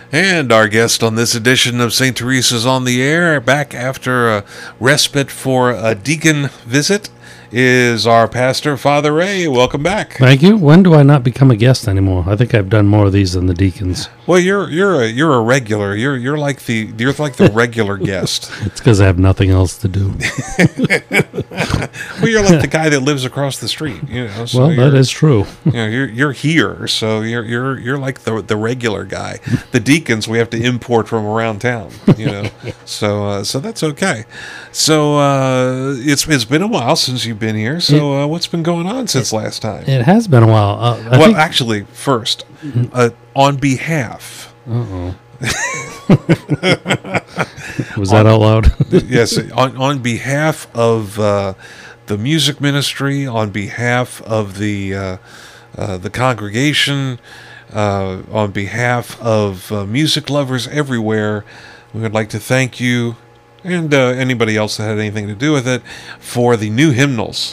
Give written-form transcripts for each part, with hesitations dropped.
And our guest on this edition of St. Teresa's on the Air, back after a respite for a deacon visit, is our pastor, Father Ray. Welcome back. Thank you. When do I not become a guest anymore? I think I've done more of these than the deacons. Well, you're a regular. You're like the regular guest. It's because I have nothing else to do. Well, you're like the guy that lives across the street. So well, that is true. You're here, so you're like the regular guy. The deacons we have to import from around town. So that's okay. So it's been a while since you've been here. So what's been going on since last time? It has been a while. Actually, first, on behalf. Uh-oh. Was that out loud? Yes, on behalf of the music ministry, on behalf of the congregation, on behalf of music lovers everywhere, we would like to thank you and anybody else that had anything to do with it for the new hymnals.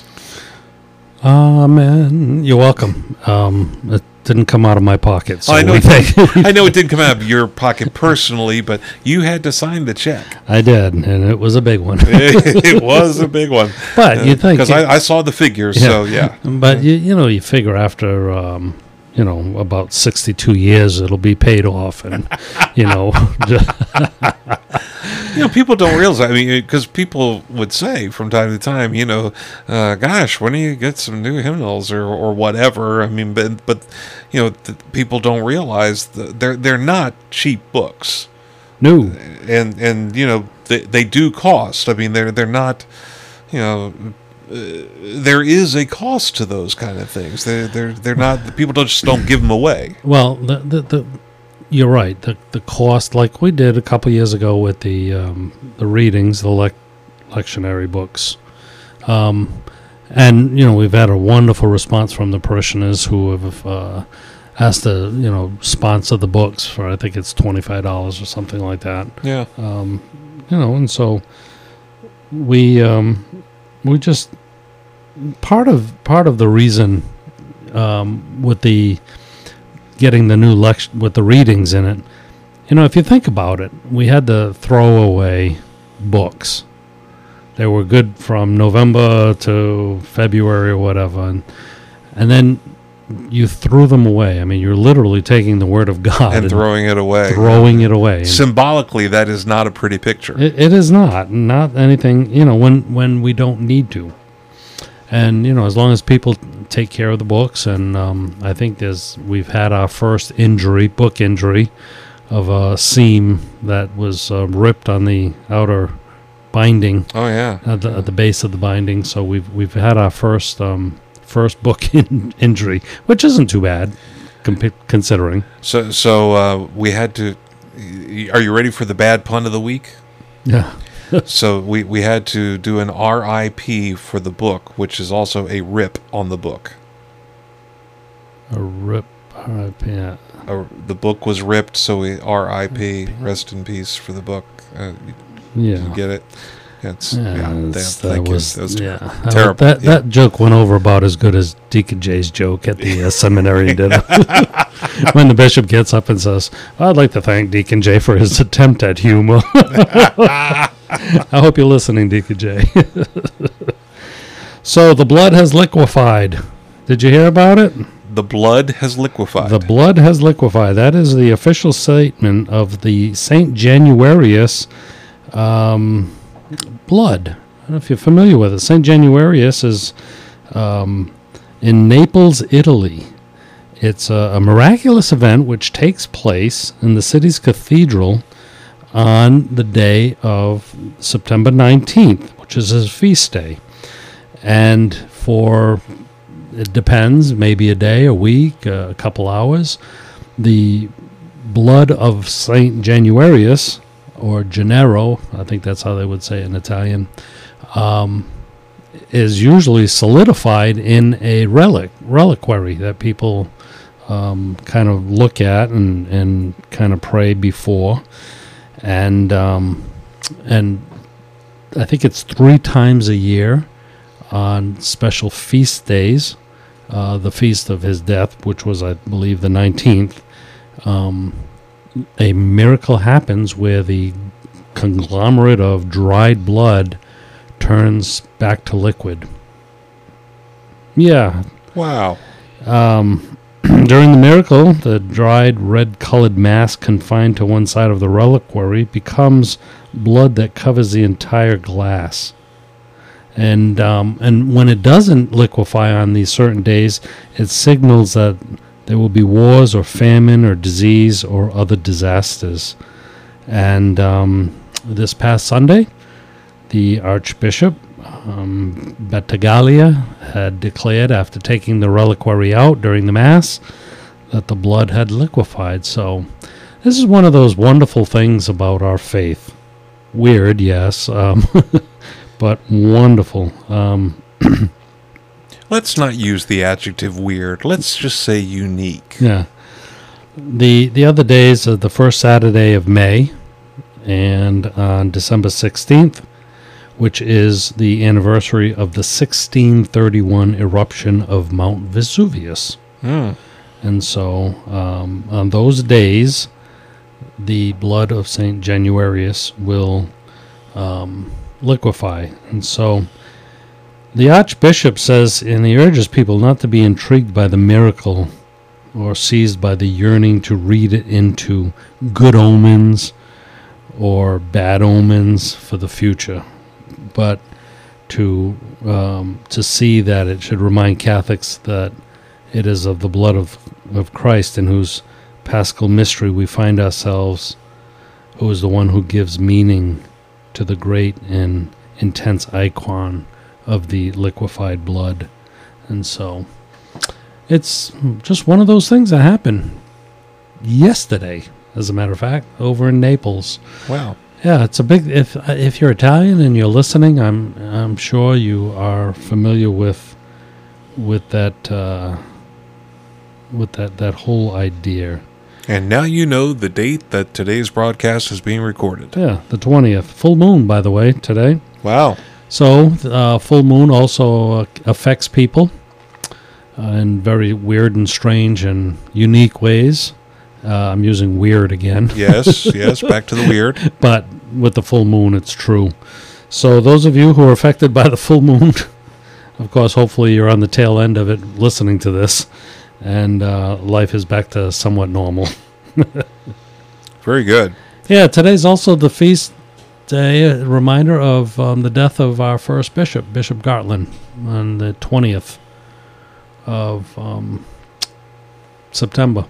Amen. You're welcome. It didn't come out of my pocket. So I know it didn't come out of your pocket personally, but you had to sign the check. I did, and it was a big one. It was a big one. But you think... Because I saw the figures, so yeah. But, you figure after... about 62 years, it'll be paid off, and people don't realize. I mean, because people would say from time to time, gosh, when do you get some new hymnals or whatever? I mean, but people don't realize they're not cheap books. No, and they do cost. I mean, they're not. There is a cost to those kind of things. They're not. People don't give them away. Well, you're right. The cost, like we did a couple years ago with the readings, the lectionary books, and we've had a wonderful response from the parishioners who have asked to sponsor the books for, I think it's $25 or something like that. Yeah. And so we just part of the reason with the getting the new with the readings in it, if you think about it, we had to throw away books. They were good from November to February or whatever, and then you threw them away. I mean, you're literally taking the Word of God and throwing it away. Throwing it away. Symbolically, that is not a pretty picture. It is not anything, when we don't need to. And, as long as people take care of the books, and I think we've had our first book injury of a seam that was ripped on the outer binding. Oh, yeah. At the base of the binding. So we've had our first book injury, which isn't too bad, considering. So we had to. Are you ready for the bad pun of the week? Yeah. So we had to do an RIP for the book, which is also a rip on the book. A rip, RIP. Yeah. The book was ripped, so we RIP, rest in peace for the book. You get it? That was terrible. That joke went over about as good as Deacon Jay's joke at the seminary did. When the bishop gets up and says, "I'd like to thank Deacon Jay for his attempt at humor." I hope you're listening, Deacon Jay. So the blood has liquefied. Did you hear about it? The blood has liquefied. The blood has liquefied. That is the official statement of the St. Januarius blood. I don't know if you're familiar with it. St. Januarius is in Naples, Italy. It's a miraculous event which takes place in the city's cathedral on the day of September 19th, which is his feast day. And it depends, maybe a day, a week, a couple hours, the blood of St. Januarius, or Gennaro, I think that's how they would say it in Italian, is usually solidified in a reliquary that people kind of look at and kind of pray before. And I think it's 3 times a year on special feast days, the feast of his death, which was, I believe, the 19th. a miracle happens where the conglomerate of dried blood turns back to liquid. Yeah. Wow. During the miracle, the dried red-colored mass confined to one side of the reliquary becomes blood that covers the entire glass. And when it doesn't liquefy on these certain days, it signals that there will be wars or famine or disease or other disasters. And this past Sunday, the Archbishop Battaglia had declared, after taking the reliquary out during the Mass, that the blood had liquefied. So this is one of those wonderful things about our faith. Weird, yes, but wonderful. Let's not use the adjective weird. Let's just say unique. Yeah. The other days are the first Saturday of May and on December 16th, which is the anniversary of the 1631 eruption of Mount Vesuvius. And so on those days, the blood of St. Januarius will liquefy. And so the Archbishop says, and he urges people not to be intrigued by the miracle or seized by the yearning to read it into good omens or bad omens for the future, but to see that it should remind Catholics that it is of the blood of Christ, in whose paschal mystery we find ourselves, who is the one who gives meaning to the great and intense icon of the liquefied blood. And so it's just one of those things that happened yesterday, as a matter of fact, over in Naples. Wow. Yeah, it's a big. If you're Italian and you're listening, I'm sure you are familiar with that whole idea. And now you know the date that today's broadcast is being recorded. Yeah, the 20th. Full moon, by the way, today. Wow. So, full moon also affects people in very weird and strange and unique ways. I'm using weird again. Yes, yes, back to the weird. But with the full moon, it's true. So those of you who are affected by the full moon, of course, hopefully you're on the tail end of it listening to this, and life is back to somewhat normal. Very good. Yeah, today's also the feast day, a reminder of the death of our first bishop, Bishop Gartland, on the 20th of September.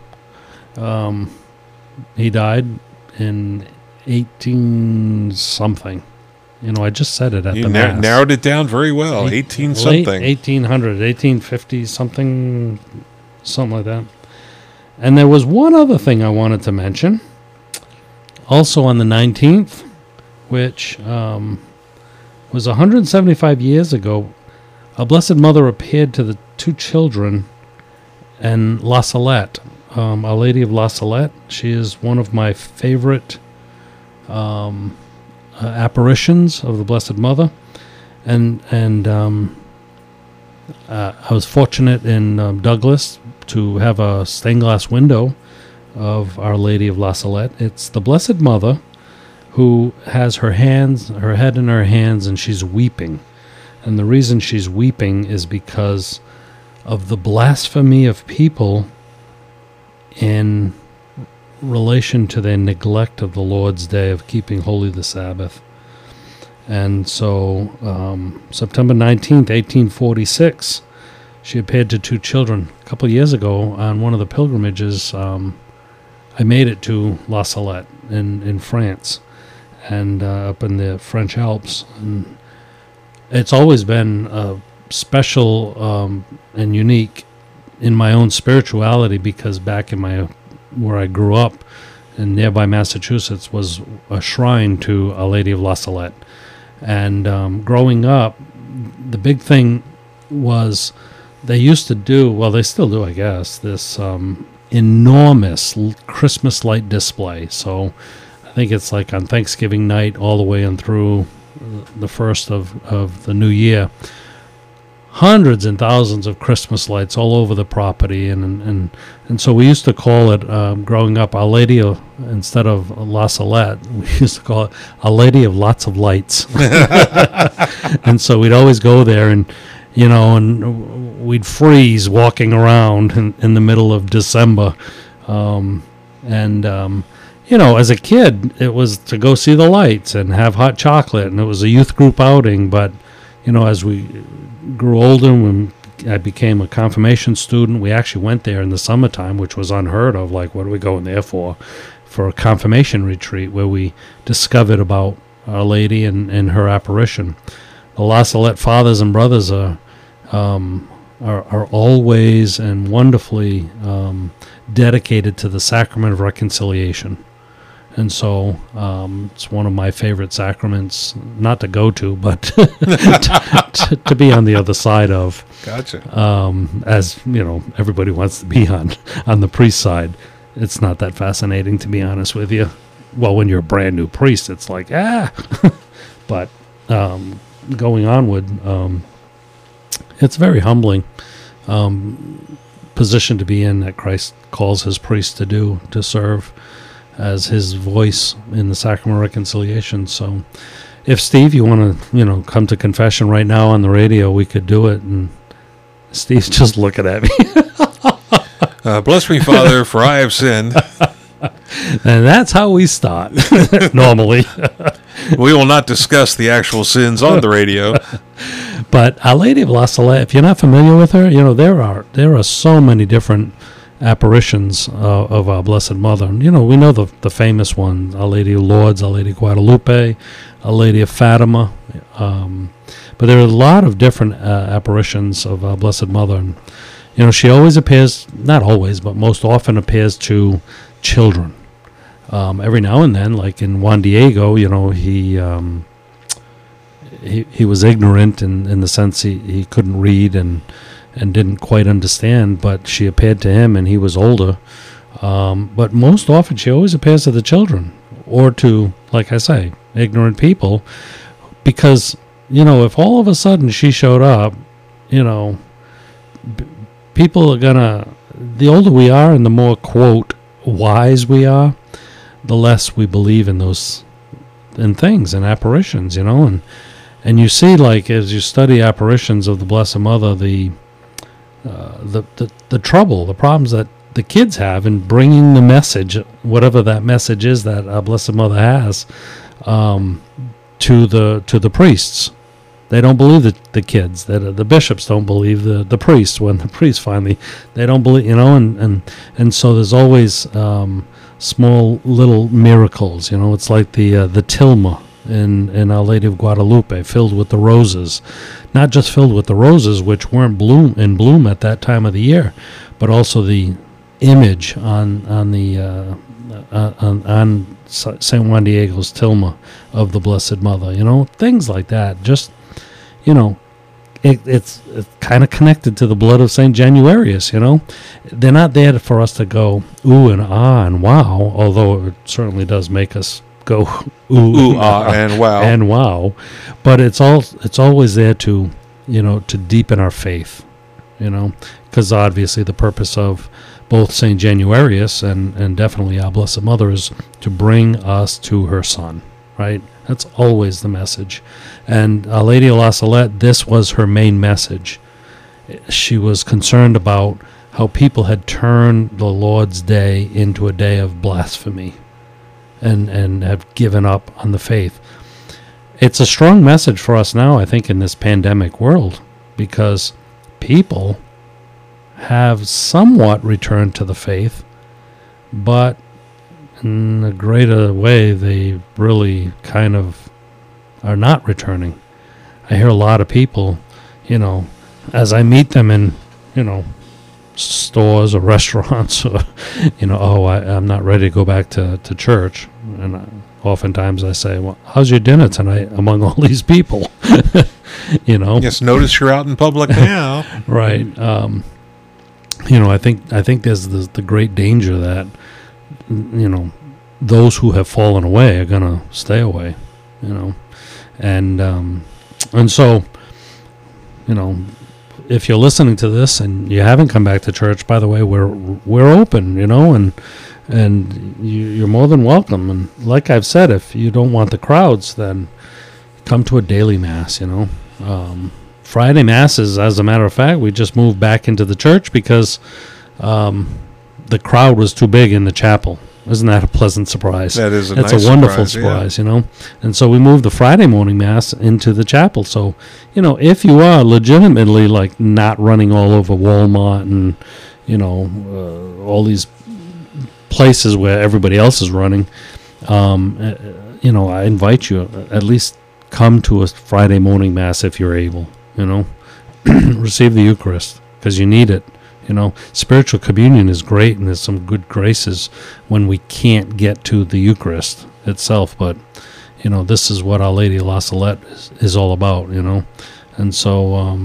He died in 18-something. You know, I just said it at the Mass. Narrowed it down very well. 18-something. 1800, 1850-something, something like that. And there was one other thing I wanted to mention. Also on the 19th, which was 175 years ago, a Blessed Mother appeared to the two children in La Salette. Our Lady of La Salette. She is one of my favorite apparitions of the Blessed Mother, and I was fortunate in Douglas to have a stained glass window of Our Lady of La Salette. It's the Blessed Mother who has her head in her hands, and she's weeping. And the reason she's weeping is because of the blasphemy of people in relation to their neglect of the Lord's Day, of keeping holy the Sabbath. And so September 19th, 1846, she appeared to two children. A couple of years ago, on one of the pilgrimages, I made it to La Salette in France, and up in the French Alps. And it's always been special and unique in my own spirituality, because back in where I grew up in nearby Massachusetts was a shrine to Our Lady of La Salette. And growing up, the big thing was they used to do, well, they still do, I guess, this enormous Christmas light display. So I think it's like on Thanksgiving night all the way and through the first of the new year. hundreds and thousands of Christmas lights all over the property, and so we used to call it, growing up, Our Lady of, instead of La Salette, we used to call it Our Lady of Lots of Lights. And so we'd always go there, and we'd freeze walking around in the middle of December, as a kid, it was to go see the lights and have hot chocolate, and it was a youth group outing. But as we grew older, when I became a confirmation student, we actually went there in the summertime, which was unheard of. Like, what are we going there for a confirmation retreat where we discovered about Our Lady and her apparition. The La Salette fathers and brothers are always and wonderfully dedicated to the sacrament of reconciliation. And so it's one of my favorite sacraments, not to go to, but to be on the other side of. Gotcha. As everybody wants to be on the priest side. It's not that fascinating, to be honest with you. Well, when you're a brand new priest, it's like, But going onward, it's a very humbling position to be in, that Christ calls his priests to serve as his voice in the sacrament of reconciliation. So if, Steve, you want to come to confession right now on the radio, we could do it. And Steve's just looking at me. Bless me, Father, for I have sinned. And that's how we start normally. We will not discuss the actual sins on the radio. But Our Lady of La Salette, if you're not familiar with her, there are so many different apparitions of our Blessed Mother. We know the famous one, Our Lady of Lourdes, Our Lady of Guadalupe, Our Lady of Fatima. But there are a lot of different apparitions of our Blessed Mother. And, she always appears, not always, but most often appears to children. Every now and then, like in Juan Diego, he was ignorant in the sense he couldn't read and didn't quite understand, but she appeared to him and he was older. But most often she always appears to the children, or to, like I say, ignorant people, because, if all of a sudden she showed up, people are gonna, the older we are and the more, quote, wise we are, the less we believe in things and apparitions, and you see, like, as you study apparitions of the Blessed Mother, the trouble, the problems that the kids have in bringing the message, whatever that message is that our Blessed Mother has, to the priests. They don't believe the kids. The bishops don't believe the priests. When the priests finally, they don't believe, and so there's always small little miracles. It's like the tilma in Our Lady of Guadalupe, filled with the roses, not just filled with the roses, which weren't in bloom at that time of the year, but also the image on Saint Juan Diego's tilma of the Blessed Mother. Things like that. Just it's kind of connected to the blood of Saint Januarius. They're not there for us to go ooh and ah and wow, although it certainly does make us go ooh ah and wow, but it's always there to to deepen our faith, because obviously the purpose of both Saint Januarius and definitely our Blessed Mother is to bring us to her Son, right? That's always the message. And Our Lady of La Salette, this was her main message. She was concerned about how people had turned the Lord's Day into a day of blasphemy and have given up on the faith. It's a strong message for us now, I think, in this pandemic world, because people have somewhat returned to the faith, but in a greater way, they really kind of are not returning. I hear a lot of people, as I meet them in, stores or restaurants, or, I'm not ready to go back to church. And oftentimes I say, well, how's your dinner tonight among all these people? Yes, notice you're out in public now. Right. I think there's the great danger that, those who have fallen away are going to stay away, and so, if you're listening to this and you haven't come back to church, by the way, we're open, and you're more than welcome. And like I've said, if you don't want the crowds, then come to a daily mass. Friday masses, as a matter of fact, we just moved back into the church because the crowd was too big in the chapel. Isn't that a pleasant surprise? That is a That's nice a wonderful surprise, And so we moved the Friday morning mass into the chapel. So, if you are legitimately like not running all over Walmart and, all these places where everybody else is running, I invite you at least come to a Friday morning mass if you're able, receive the Eucharist because you need it. Spiritual communion is great, and there's some good graces when we can't get to the Eucharist itself. But, this is what Our Lady of La Salette is all about, And so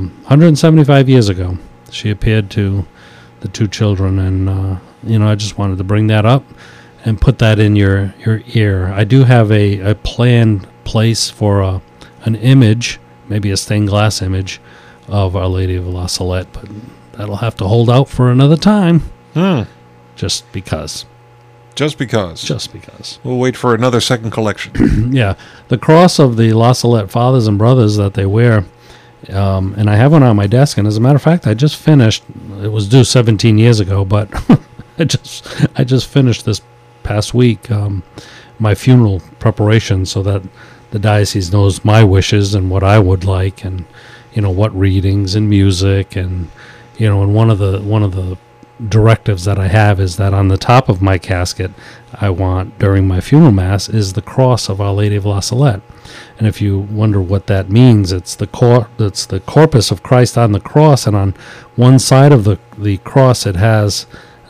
175 years ago, she appeared to the two children, and, I just wanted to bring that up and put that in your ear. I do have a planned place for an image, maybe a stained glass image of Our Lady of La Salette, but that'll have to hold out for another time. Just because. Just because. Just because. We'll wait for another second collection. Yeah. The cross of the La Salette fathers and brothers that they wear, and I have one on my desk, and as a matter of fact, I just finished, it was due 17 years ago, but I just finished this past week my funeral preparation so that the diocese knows my wishes and what I would like, and, what readings and music, and and one of the directives that I have is that on the top of my casket, I want during my funeral mass is the cross of Our Lady of La Salette. And if you wonder what that means, it's the corpus of Christ on the cross, and on one side of the cross it has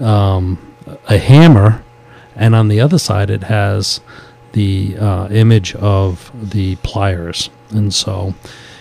a hammer, and on the other side it has the image of the pliers. And so,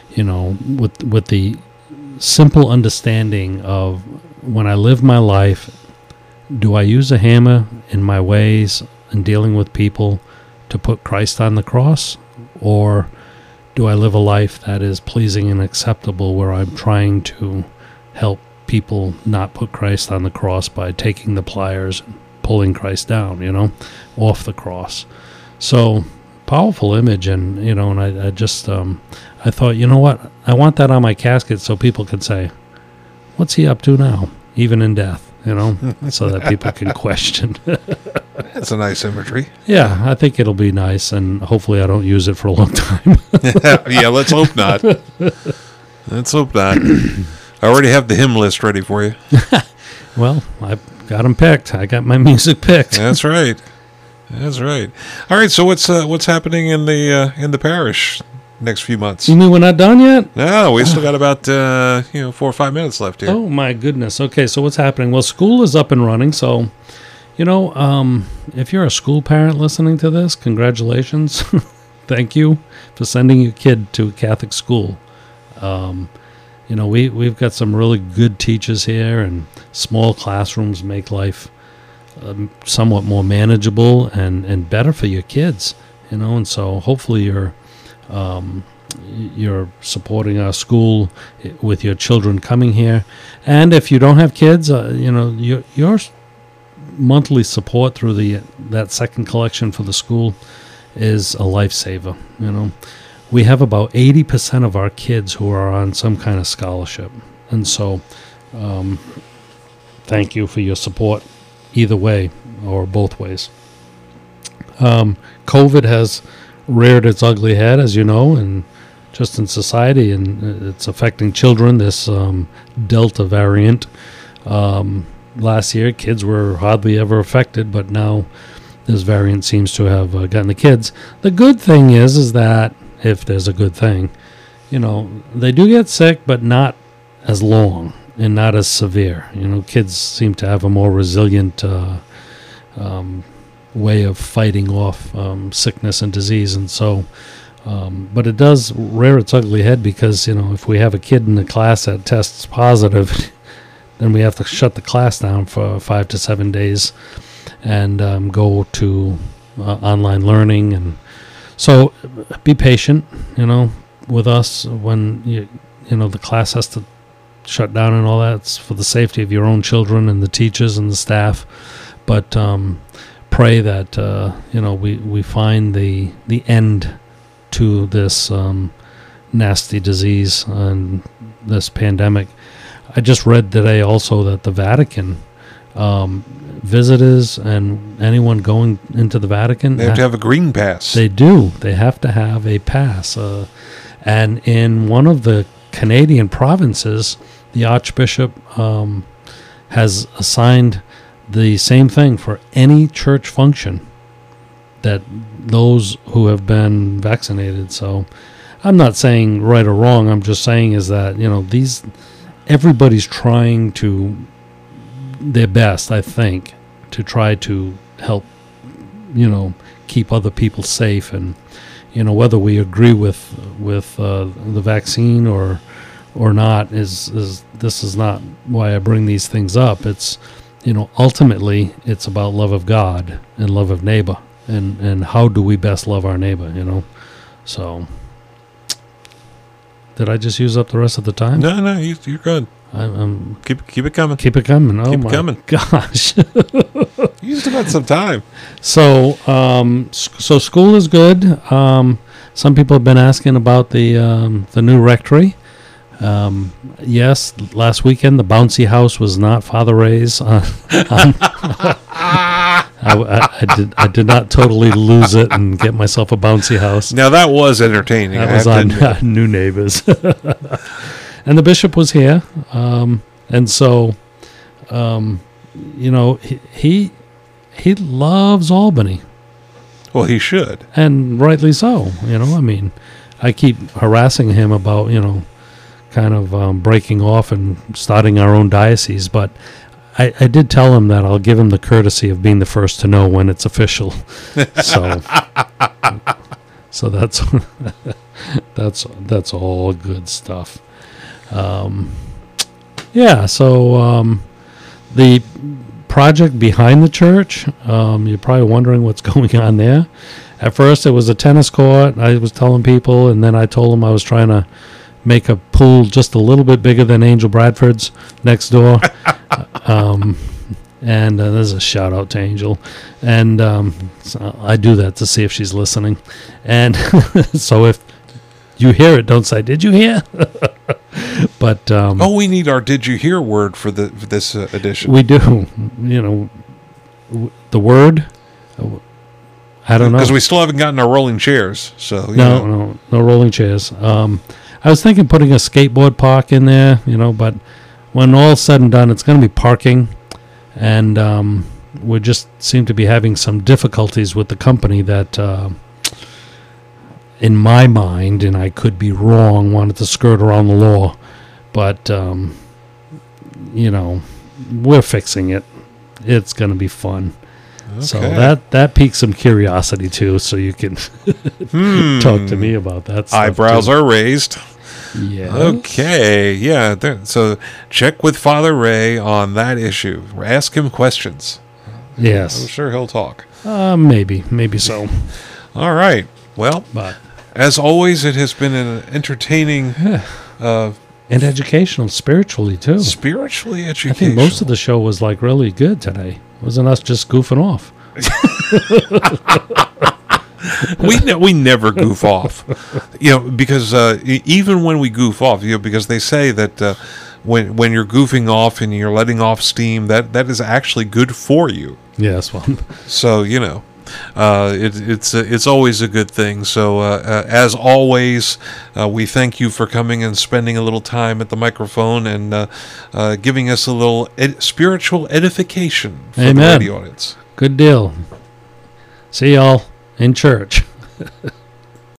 with the simple understanding of when I live my life, do I use a hammer in my ways in dealing with people to put Christ on the cross, or do I live a life that is pleasing and acceptable where I'm trying to help people not put Christ on the cross by taking the pliers and pulling Christ down, off the cross? So powerful image, and and I just I thought, what, I want that on my casket so people can say, what's he up to now, even in death, so that people can question. That's a nice imagery. Yeah, I think it'll be nice, and hopefully I don't use it for a long time. Yeah, let's hope not. Let's hope not. I already have the hymn list ready for you. Well, I've got them picked. I got my music picked. That's right. That's right. All right. So what's happening in the parish next few months? You mean we're not done yet? No, we still got about 4 or 5 minutes left here. Oh my goodness. Okay, so what's happening? Well, school is up and running. So, if you're a school parent listening to this, congratulations. Thank you for sending your kid to a Catholic school. We've got some really good teachers here, and small classrooms make life somewhat more manageable and better for your kids, and so hopefully you're supporting our school with your children coming here. And if you don't have kids, your monthly support through that second collection for the school is a lifesaver. We have about 80% of our kids who are on some kind of scholarship, and so thank you for your support either way or both ways. COVID has reared its ugly head, as you know, and just in society, and it's affecting children. This Delta variant. Last year, kids were hardly ever affected, but now this variant seems to have gotten the kids. The good thing is that, if there's a good thing, they do get sick, but not as long and not as severe. Kids seem to have a more resilient way of fighting off sickness and disease, and so but it does rear its ugly head because if we have a kid in the class that tests positive, then we have to shut the class down for 5 to 7 days and go to online learning. And so be patient with us when the class has to shut down and all that. It's for the safety of your own children and the teachers and the staff. But pray that we find the end to this nasty disease and this pandemic. I just read today also that the Vatican, visitors and anyone going into the Vatican, They have to have a green pass. They do. They have to have a pass. And in one of the Canadian provinces, the Archbishop has assigned the same thing for any church function, that those who have been vaccinated. So I'm not saying right or wrong. I'm just saying is that, everybody's trying to their best, I think, to try to help, keep other people safe. And, whether we agree with the vaccine or not is this is not why I bring these things up. It's, ultimately it's about love of God and love of neighbor, and how do we best love our neighbor, So, did I just use up the rest of the time? No, you're good. I'm Keep it coming. keep it coming. Oh Keep it my coming. gosh. You still got some time. So, so school is good. Some people have been asking about the new rectory. Yes, last weekend the bouncy house was not Father Ray's. I did not totally lose it and get myself a bouncy house. Now that was entertaining. That was on New Neighbors. And the bishop was here. And so, he loves Albany. Well, he should. And rightly so. I keep harassing him about, kind of breaking off and starting our own diocese. But I did tell him that I'll give him the courtesy of being the first to know when it's official. So that's that's all good stuff. The project behind the church, you're probably wondering what's going on there. At first it was a tennis court, I was telling people, and then I told them I was trying to make a pool just a little bit bigger than Angel Bradford's next door. And there's a shout out to Angel. And so I do that to see if she's listening. And so if you hear it, don't say, "Did you hear?" But we need our "Did you hear" word for this edition. We do. The word. I don't know, because we still haven't gotten our rolling chairs. So no rolling chairs. I was thinking putting a skateboard park in there, but when all's said and done, it's going to be parking, and we just seem to be having some difficulties with the company that. In my mind, and I could be wrong, wanted to skirt around the law, but, we're fixing it. It's going to be fun. Okay. So that piques some curiosity, too, so you can talk to me about that stuff. Eyebrows are raised. Yeah. Okay, yeah. So check with Father Ray on that issue. Ask him questions. Yes. I'm sure he'll talk. Maybe so. All right. Well, as always, it has been an entertaining... and educational, spiritually, too. Spiritually educational. I think most of the show was, really good today. Wasn't us just goofing off? We never goof off. Because even when we goof off, because they say that when you're goofing off and you're letting off steam, that is actually good for you. Yes, well. So, it's always a good thing. So as always, we thank you for coming and spending a little time at the microphone and giving us a little spiritual edification for the radio audience. Good deal. See y'all in church.